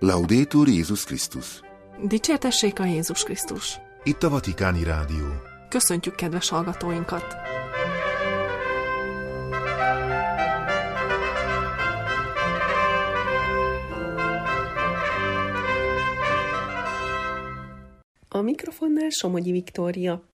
Laudetur Jézus Krisztus. Dicsértessék a Jézus Krisztus. Itt a Vatikáni Rádió. Köszöntjük kedves hallgatóinkat! A mikrofonnál Somogyi Viktória.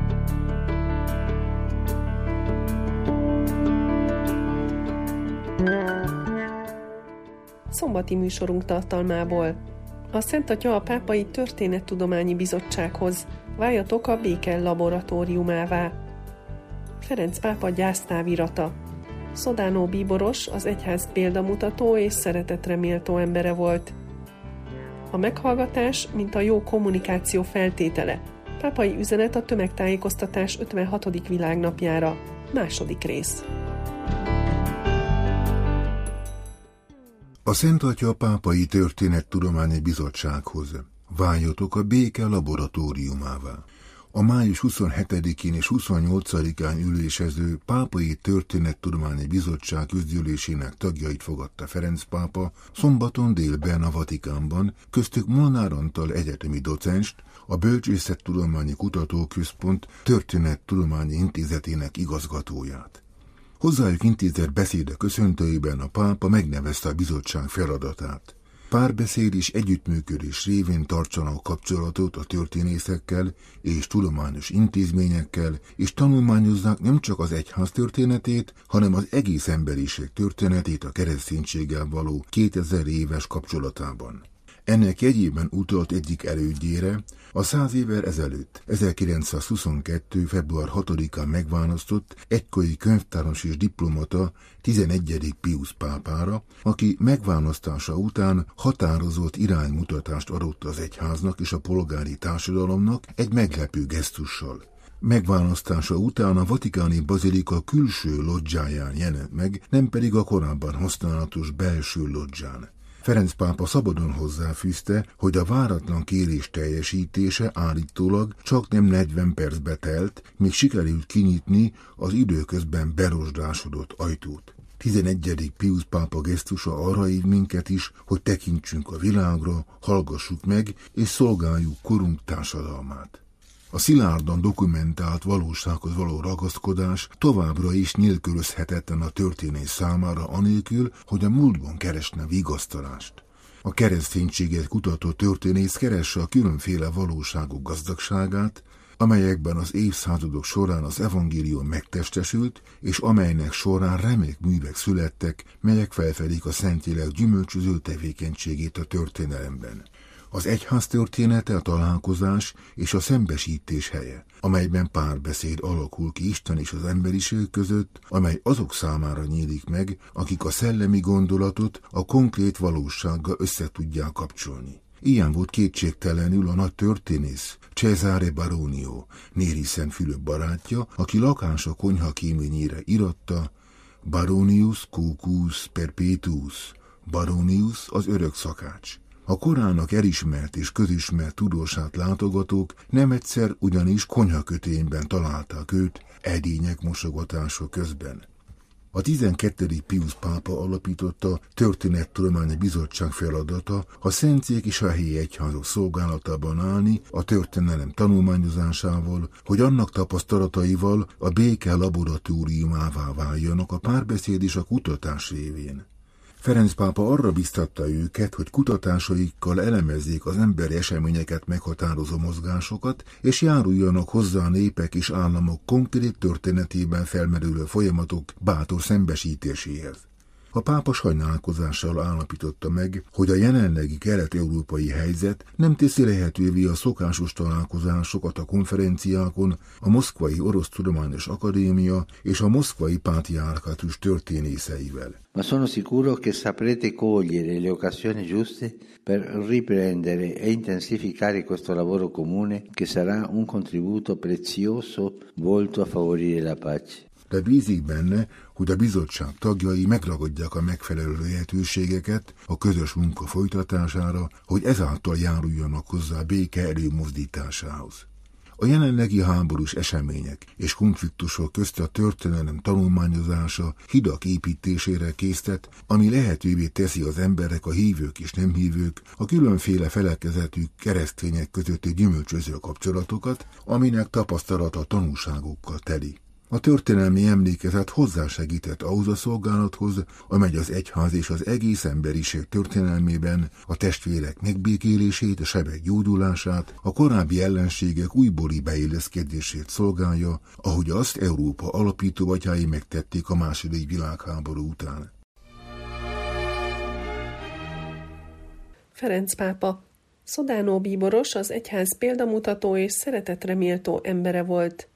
Szombati műsorunk tartalmából. A Szent Atya a Pápai Történettudományi Bizottsághoz: váljatok a béke laboratóriumává. Ferenc pápa gyásztávirata. Szodánó bíboros az egyház példamutató és szeretetre méltó embere volt. A meghallgatás, mint a jó kommunikáció feltétele. Pápai üzenet a tömegtájékoztatás 56. világnapjára. Második rész. A Szent Atya a Pápai Történettudományi Bizottsághoz: váljatok a béke laboratóriumává. A május 27-én és 28-án ülésező Pápai Történettudományi Bizottság közgyűlésének tagjait fogadta Ferenc pápa szombaton délben a Vatikánban, köztük Molnár Antal egyetemi docenst, a Bölcsészettudományi Kutatóközpont Történettudományi Intézetének igazgatóját. Hozzájuk intézett beszéde köszöntőiben a pápa megnevezte a bizottság feladatát. Párbeszéd és együttműködés révén tartsanak kapcsolatot a történészekkel és tudományos intézményekkel, és tanulmányozzák nem csak az egyház történetét, hanem az egész emberiség történetét a kereszténységgel való 2000 éves kapcsolatában. Ennek jegyében utalt egyik elődjére, a 100 évvel ezelőtt, 1922. február 6-án megválasztott egykori könyvtáros és diplomata 11. Piusz pápára, aki megválasztása után határozott iránymutatást adott az egyháznak és a polgári társadalomnak egy meglepő gesztussal. Megválasztása után a vatikáni bazilika külső lodzsáján jelent meg, nem pedig a korábban használatos belső lodzsán. Ferenc pápa szabadon hozzáfűzte, hogy a váratlan kérés teljesítése állítólag csak nem 40 percbe telt, míg sikerült kinyitni az időközben berosdásodott ajtót. 11. Piusz pápa gesztusa arra hív minket is, hogy tekintsünk a világra, hallgassuk meg és szolgáljuk korunk társadalmát. A szilárdan dokumentált valósághoz való ragaszkodás továbbra is nélkülözhetetlen a történész számára, anélkül, hogy a múltban keresne vigasztalást. A kereszténységet kutató történész keresse a különféle valóságok gazdagságát, amelyekben az évszázadok során az evangélium megtestesült, és amelynek során remek művek születtek, melyek felfedik a Szentlélek gyümölcsöző tevékenységét a történelemben. Az egyház története a találkozás és a szembesítés helye, amelyben párbeszéd alakul ki Isten és az emberiség között, amely azok számára nyílik meg, akik a szellemi gondolatot a konkrét valósággal össze tudják kapcsolni. Ilyen volt kétségtelenül a nagy történész, Cesare Baronio, Néri Szent Fülöp barátja, aki lakása konyha kéményére íratta: Baronius Cucus Perpetuus, Baronius az örök szakács. A korának elismert és közismert tudósát látogatók nem egyszer ugyanis konyhakötényben találták őt edények mosogatása közben. A 12. Piusz pápa alapította Történettudományi Bizottság feladata a szentszék és a helyi egyházak szolgálatában állni a történelem tanulmányozásával, hogy annak tapasztalataival a béke laboratóriumává váljanak a párbeszéd és a kutatás révén. Ferenc pápa arra biztatta őket, hogy kutatásaikkal elemezzék az emberi eseményeket meghatározó mozgásokat, és járuljanak hozzá a népek és államok konkrét történetében felmerülő folyamatok bátor szembesítéséhez. A pápa sajnálkozással állapította meg, hogy a jelenlegi kelet-európai helyzet nem teszi lehetővé a szokásos találkozásokat a konferenciákon a Moszkvai Orosz Tudományos Akadémia és a Moszkvai Pátriárkátus történészeivel. Ma sono sicuro che saprete cogliere le occasioni giuste per riprendere e intensificare questo lavoro comune che sarà un contributo prezioso volto a favorire la pace. De bízik benne, hogy a bizottság tagjai megragadják a megfelelő lehetőségeket a közös munka folytatására, hogy ezáltal járuljanak hozzá béke előmozdításához. A jelenlegi háborús események és konfliktusok közt a történelem tanulmányozása hidak építésére késztet, ami lehetővé teszi az emberek, a hívők és nem hívők, a különféle felekezetű keresztények közötti gyümölcsöző kapcsolatokat, aminek tapasztalata tanúságokkal teli. A történelmi emlékezet hozzásegített ahhoz a szolgálathoz, amely az egyház és az egész emberiség történelmében a testvérek megbékélését, a sebek gyógyulását, a korábbi ellenségek újbóli beilleszkedését szolgálja, ahogy azt Európa alapító atyái megtették a II. Világháború után. Ferenc pápa. Sodano bíboros az egyház példamutató és szeretetre méltó embere volt.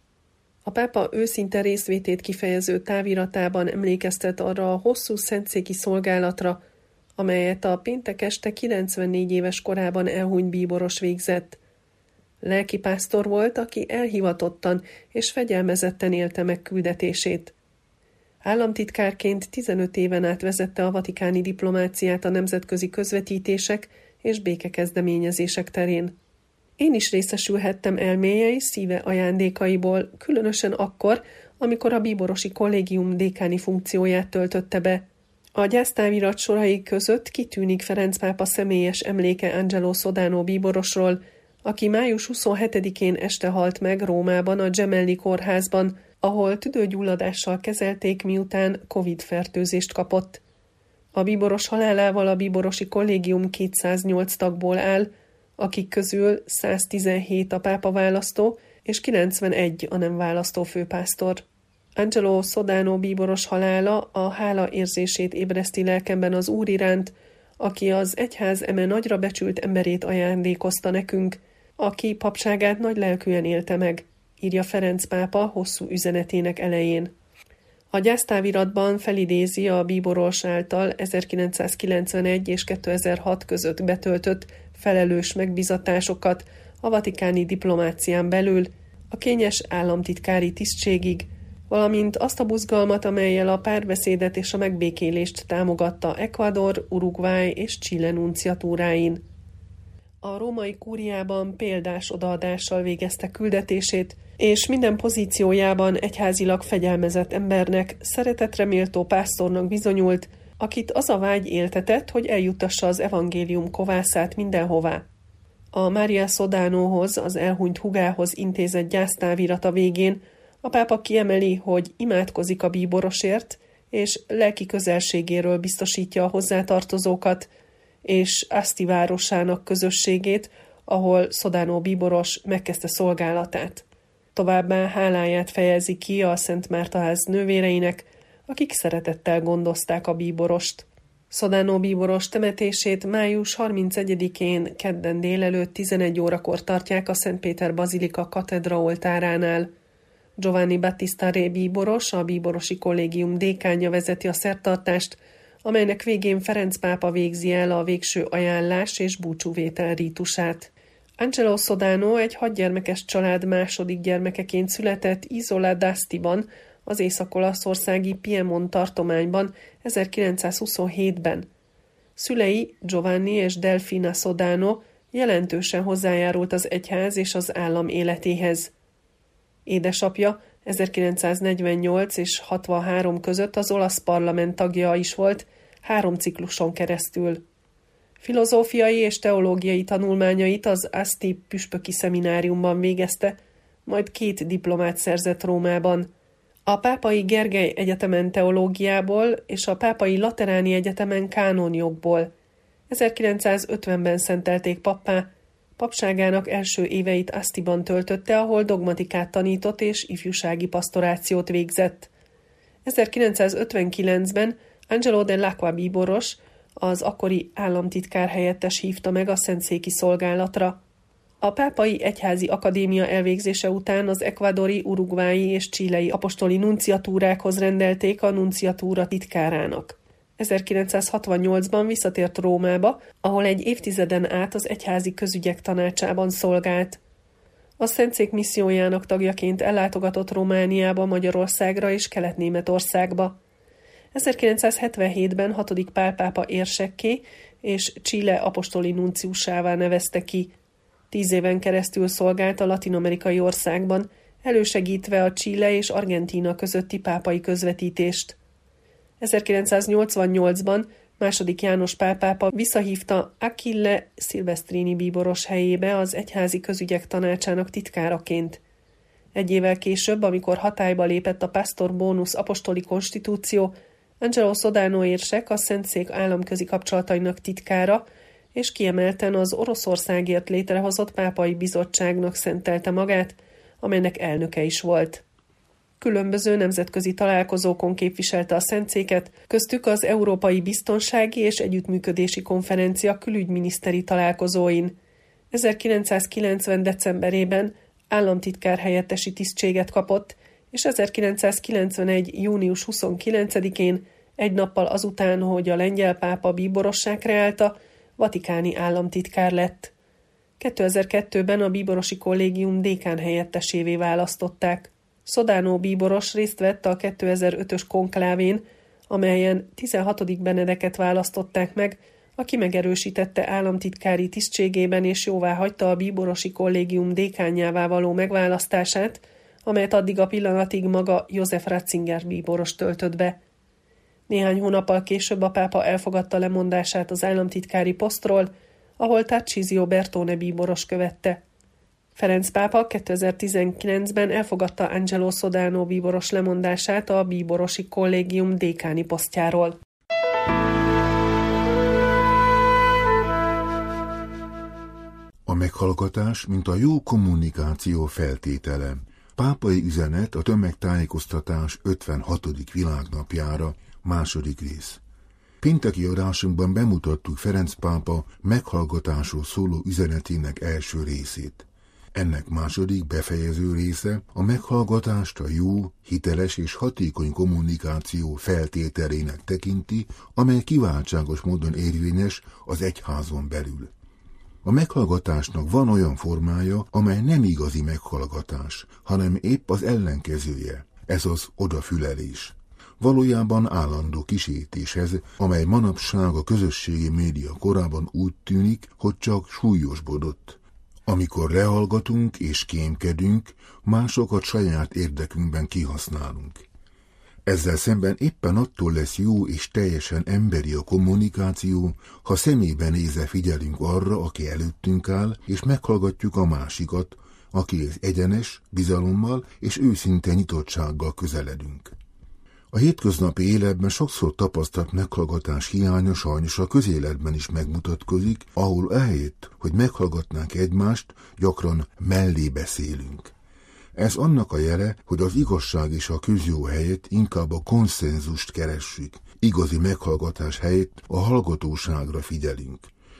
A pápa őszinte részvétét kifejező táviratában emlékeztet arra a hosszú szentszéki szolgálatra, amelyet a péntek este 94 éves korában elhunyt bíboros végzett. Lelkipásztor volt, aki elhivatottan és fegyelmezetten élte meg küldetését. Államtitkárként 15 éven át vezette a vatikáni diplomáciát a nemzetközi közvetítések és békekezdeményezések terén. Én is részesülhettem elméje és szíve ajándékaiból, különösen akkor, amikor a bíborosi kollégium dékáni funkcióját töltötte be. A gyásztávirat sorai között kitűnik Ferenc pápa személyes emléke Angelo Sodano bíborosról, aki május 27-én este halt meg Rómában a Gemelli kórházban, ahol tüdőgyulladással kezelték, miután Covid-fertőzést kapott. A bíboros halálával a bíborosi kollégium 208 tagból áll, akik közül 117 a pápa választó és 91 a nem választó főpásztor. Angelo Sodano bíboros halála a hála érzését ébreszti lelkemben az Úr iránt, aki az egyház eme nagyra becsült emberét ajándékozta nekünk, aki papságát nagy lelkűen élte meg, írja Ferenc pápa hosszú üzenetének elején. A gyásztáviratban felidézi a bíboros által 1991 és 2006 között betöltött felelős megbizatásokat a vatikáni diplomácián belül, a kényes államtitkári tisztségig, valamint azt a buzgalmat, amellyel a párbeszédet és a megbékélést támogatta Ecuador, Uruguay és Chile nunciatúráin. A római kúriában példás odaadással végezte küldetését, és minden pozíciójában egyházilag fegyelmezett embernek, szeretetre méltó pásztornak bizonyult, akit az a vágy éltetett, hogy eljuttassa az evangélium kovászát mindenhová. A Mária Sodanohoz, az elhunyt húgához intézett gyásztávirata végén a pápa kiemeli, hogy imádkozik a bíborosért, és lelki közelségéről biztosítja a hozzátartozókat, és Asti városának közösségét, ahol Sodano bíboros megkezdte szolgálatát. Továbbá háláját fejezi ki a Szent Mártaház nővéreinek, akik szeretettel gondozták a bíborost. Sodano bíboros temetését május 31-én kedden délelőtt 11 órakor tartják a Szent Péter Bazilika katedra oltáránál. Giovanni Battista Re bíboros, a bíborosi kollégium dékánja vezeti a szertartást, amelynek végén Ferenc pápa végzi el a végső ajánlás és búcsúvétel rítusát. Angelo Sodano egy 6 gyermekes család második gyermekeként született Isola d'Astiban, az észak-olaszországi Piemont tartományban 1927-ben. Szülei, Giovanni és Delfina Sodano jelentősen hozzájárult az egyház és az állam életéhez. Édesapja 1948 és 63 között az olasz parlament tagja is volt 3 cikluson keresztül. Filozófiai és teológiai tanulmányait az Asti püspöki szemináriumban végezte, majd 2 diplomát szerzett Rómában. A Pápai Gergely Egyetemen teológiából és a Pápai Lateráni Egyetemen kánonjogból. 1950-ben szentelték pappá, papságának első éveit Astiban töltötte, ahol dogmatikát tanított és ifjúsági pasztorációt végzett. 1959-ben Angelo dell'Acqua bíboros, az akkori államtitkár helyettes hívta meg a szentszéki szolgálatra. A Pápai Egyházi Akadémia elvégzése után az ekvadori, uruguayi és chilei apostoli nunciatúrákhoz rendelték a nunciatúra titkárának. 1968-ban visszatért Rómába, ahol egy évtizeden át az egyházi közügyek tanácsában szolgált. A Szentszék missziójának tagjaként ellátogatott Romániába, Magyarországra és Kelet-Németországba. 1977-ben 6. Pál pápa érsekké és Chile apostoli nunciusává nevezte ki. 10 éven keresztül szolgált a latin-amerikai országban, elősegítve a Chile és Argentína közötti pápai közvetítést. 1988-ban II. János Pál pápa visszahívta Achille Silvestrini bíboros helyébe az egyházi közügyek tanácsának titkáraként. Egy évvel később, amikor hatályba lépett a Pastor Bonus apostoli konstitúció, Angelo Sodano érsek a Szentszék államközi kapcsolatainak titkára, és kiemelten az Oroszországért létrehozott pápai bizottságnak szentelte magát, amelynek elnöke is volt. Különböző nemzetközi találkozókon képviselte a Szentszéket, köztük az Európai Biztonsági és Együttműködési Konferencia külügyminiszteri találkozóin. 1990. decemberében államtitkár helyettesi tisztséget kapott, és 1991. június 29-én, egy nappal azután, hogy a lengyel pápa bíborossá kreálta, vatikáni államtitkár lett. 2002-ben a bíborosi kollégium dékán helyettesévé választották. Sodano bíboros részt vett a 2005-ös konklávén, amelyen 16. Benedeket választották meg, aki megerősítette államtitkári tisztségében és jóváhagyta a bíborosi kollégium dékánjává való megválasztását, amelyet addig a pillanatig maga József Ratzinger bíboros töltött be. Néhány hónappal később a pápa elfogadta lemondását az államtitkári posztról, ahol Tarcisio Bertone bíboros követte. Ferenc pápa 2019-ben elfogadta Angelo Sodano bíboros lemondását a bíborosi kollégium dékáni posztjáról. A meghallgatás, mint a jó kommunikáció feltétele. Pápai üzenet a tömegtájékoztatás 56. világnapjára, második rész. Pénteki adásunkban bemutattuk Ferenc pápa meghallgatásról szóló üzenetének első részét. Ennek második befejező része a meghallgatást a jó, hiteles és hatékony kommunikáció feltételének tekinti, amely kiváltságos módon érvényes az egyházon belül. A meghallgatásnak van olyan formája, amely nem igazi meghallgatás, hanem épp az ellenkezője, ez az odafülelés. Valójában állandó kísértéshez, amely manapság a közösségi média korában úgy tűnik, hogy csak súlyosbodott. Amikor lehallgatunk és kémkedünk, másokat saját érdekünkben kihasználunk. Ezzel szemben éppen attól lesz jó és teljesen emberi a kommunikáció, ha szemébe nézve figyelünk arra, aki előttünk áll, és meghallgatjuk a másikat, akihez egyenes, bizalommal és őszinte nyitottsággal közeledünk. A hétköznapi életben sokszor tapasztalt meghallgatás hiánya sajnos a közéletben is megmutatkozik, ahol ehelyett, hogy meghallgatnánk egymást, gyakran mellé beszélünk. Ez annak a jele, hogy az igazság és a közjó helyett inkább a konszenzust keressük, igazi meghallgatás helyett a hallgatóságra figyelünk.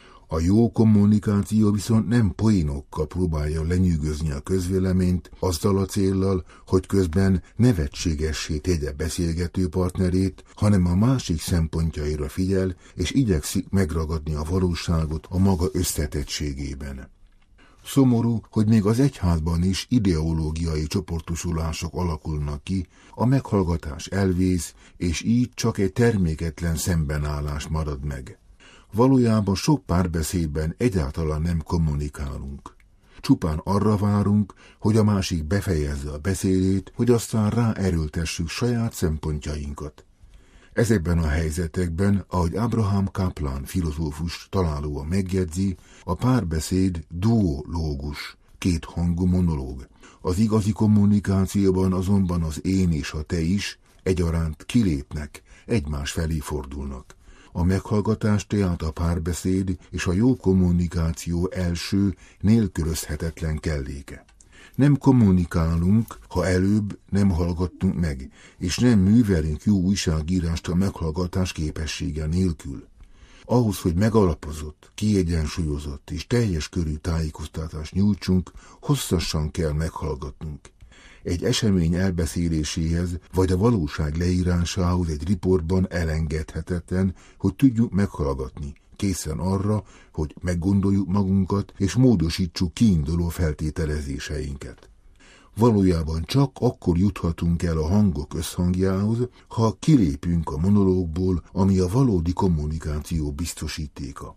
A jó kommunikáció viszont nem poénokkal próbálja lenyűgözni a közvéleményt, azzal a céllal, hogy közben nevetségessé tegye beszélgető partnerét, hanem a másik szempontjaira figyel, és igyekszik megragadni a valóságot a maga összetettségében. Szomorú, hogy még az egyházban is ideológiai csoportosulások alakulnak ki, a meghallgatás elvész, és így csak egy terméketlen szembenállás marad meg. Valójában sok párbeszédben egyáltalán nem kommunikálunk. Csupán arra várunk, hogy a másik befejezze a beszédét, hogy aztán ráerőltessük saját szempontjainkat. Ezekben a helyzetekben, ahogy Abraham Kaplan filozófus találóan megjegyzi, a párbeszéd duológus, kéthangú monológ. Az igazi kommunikációban azonban az én és a te is egyaránt kilépnek, egymás felé fordulnak. A meghallgatás tehát a párbeszéd és a jó kommunikáció első, nélkülözhetetlen kelléke. Nem kommunikálunk, ha előbb nem hallgattunk meg, és nem művelünk jó újságírást a meghallgatás képessége nélkül. Ahhoz, hogy megalapozott, kiegyensúlyozott és teljes körű tájékoztatást nyújtsunk, hosszasan kell meghallgatnunk. Egy esemény elbeszéléséhez vagy a valóság leírásához egy riportban elengedhetetlen, hogy tudjuk meghallgatni, készen arra, hogy meggondoljuk magunkat és módosítsuk kiinduló feltételezéseinket. Valójában csak akkor juthatunk el a hangok összhangjához, ha kilépünk a monológból, ami a valódi kommunikáció biztosítéka.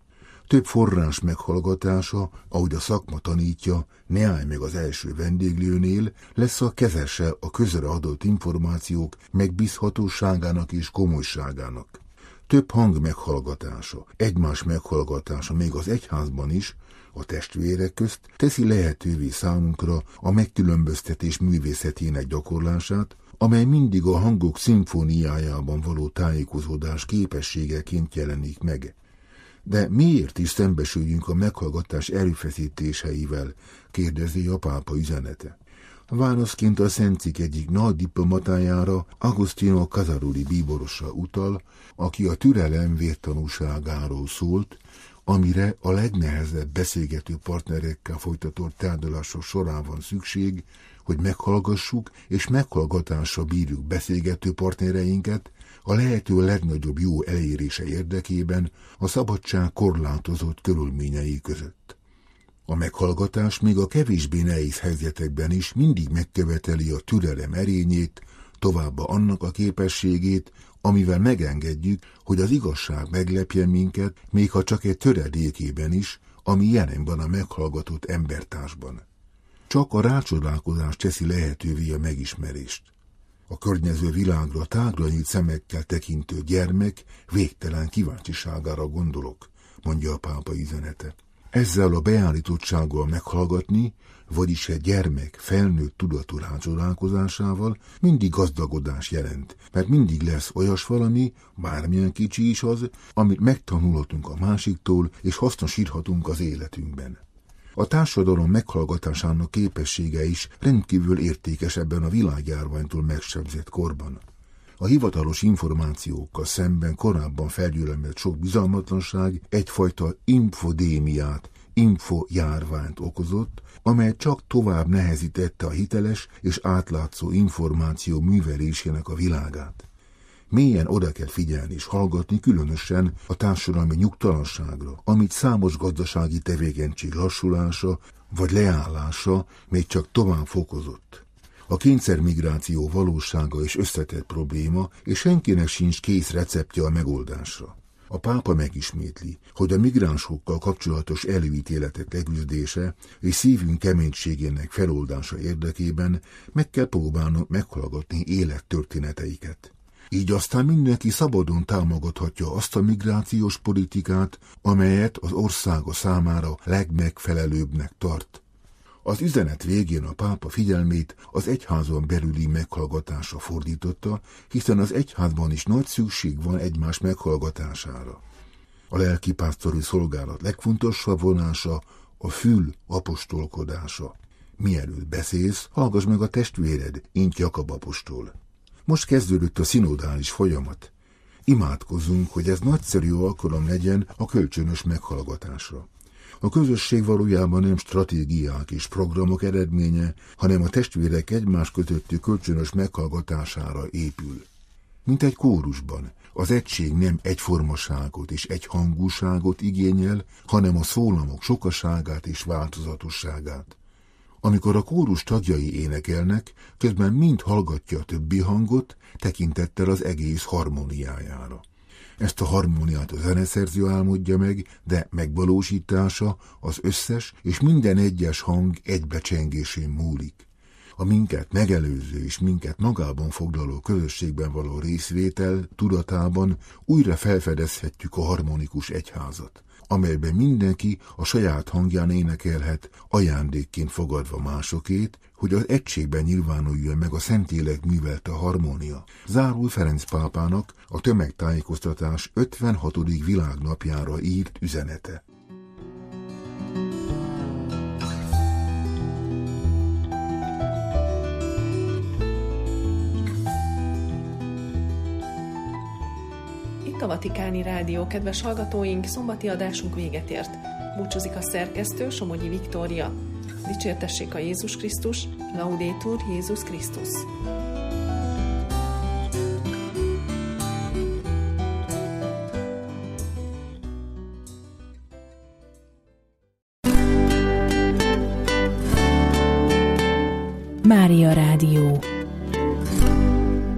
Több forrás meghallgatása, ahogy a szakma tanítja, ne állj meg az első vendéglőnél, lesz a kezese a közre adott információk megbízhatóságának és komolyságának. Több hang meghallgatása, egymás meghallgatása még az egyházban is, a testvérek közt teszi lehetővé számunkra a megkülönböztetés művészetének gyakorlását, amely mindig a hangok szimfóniájában való tájékozódás képességeként jelenik meg. De miért is szembesüljünk a meghallgatás erőfeszítéseivel, kérdezi a pápa üzenete. Válaszként a Szentcikk egyik nagy diplomatájára, Agostino Casaroli bíborosra utal, aki a türelem vértanúságáról szólt, amire a legnehezebb beszélgető partnerekkel folytatott tárgyalások során van szükség, hogy meghallgassuk és meghallgatásra bírjuk beszélgető partnereinket a lehető legnagyobb jó elérése érdekében a szabadság korlátozott körülményei között. A meghallgatás még a kevésbé nehéz helyzetekben is mindig megköveteli a türelem erényét, továbbá annak a képességét, amivel megengedjük, hogy az igazság meglepjen minket, még ha csak egy töredékében is, ami jelen van a meghallgatott embertársban. Csak a rácsodálkozás teszi lehetővé a megismerést. A környező világra tágra nyílt szemekkel tekintő gyermek végtelen kíváncsiságára gondolok, mondja a pápa üzenete. Ezzel a beállítottsággal meghallgatni, vagyis egy gyermek felnőtt tudatú rácsodálkozásával mindig gazdagodás jelent, mert mindig lesz olyas valami, bármilyen kicsi is az, amit megtanulhatunk a másiktól és hasznosíthatunk az életünkben. A társadalom meghallgatásának képessége is rendkívül értékes ebben a világjárványtól megsebzett korban. A hivatalos információkkal szemben korábban felgyülemlett sok bizalmatlanság egyfajta infodémiát, infojárványt okozott, amely csak tovább nehezítette a hiteles és átlátszó információ művelésének a világát. Mélyen oda kell figyelni és hallgatni különösen a társadalmi nyugtalanságra, amit számos gazdasági tevékenység lassulása vagy leállása még csak tovább fokozott. A kényszermigráció valósága és összetett probléma, és senkinek sincs kész receptje a megoldásra. A pápa megismétli, hogy a migránsokkal kapcsolatos előítéletek leküzdése és szívünk keménységének feloldása érdekében meg kell próbálnunk meghallgatni élettörténeteiket. Így aztán mindenki szabadon támogathatja azt a migrációs politikát, amelyet az országa számára legmegfelelőbbnek tart. Az üzenet végén a pápa figyelmét az egyházon belüli meghallgatásra fordította, hiszen az egyházban is nagy szükség van egymás meghallgatására. A lelkipásztori szolgálat legfontosabb vonása a fül apostolkodása. Mielőtt beszélsz, hallgass meg a testvéred, int Jakab apostol. Most kezdődött a szinodális folyamat. Imádkozzunk, hogy ez nagyszerű alkalom legyen a kölcsönös meghallgatásra. A közösség valójában nem stratégiák és programok eredménye, hanem a testvérek egymás közötti kölcsönös meghallgatására épül. Mint egy kórusban, az egység nem egyformaságot és egyhangúságot igényel, hanem a szólamok sokaságát és változatosságát. Amikor a kórus tagjai énekelnek, közben mind hallgatja a többi hangot, tekintettel az egész harmóniájára. Ezt a harmóniát a zeneszerző álmodja meg, de megvalósítása az összes és minden egyes hang egybecsengésén múlik. A minket megelőző és minket magában foglaló közösségben való részvétel tudatában újra felfedezhetjük a harmonikus egyházat, amelyben mindenki a saját hangján énekelhet, ajándékként fogadva másokét, hogy az egységben nyilvánuljon meg a Szentlélek művelte harmónia. Zárul Ferenc pápának a tömegtájékoztatás 56. világnapjára írt üzenete. A Vatikáni Rádió, kedves hallgatóink, szombati adásunk véget ért. Búcsúzik a szerkesztő, Somogyi Viktória. Dicsértessék a Jézus Krisztus, Laudetur Jézus Krisztus. Mária Rádió.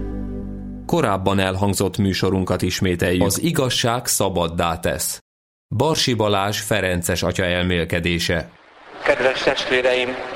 Korábban elhangzott műsorunkat ismételjük. Az igazság szabaddá tesz. Barsi Balázs ferences atya elmélkedése. Kedves testvéreim,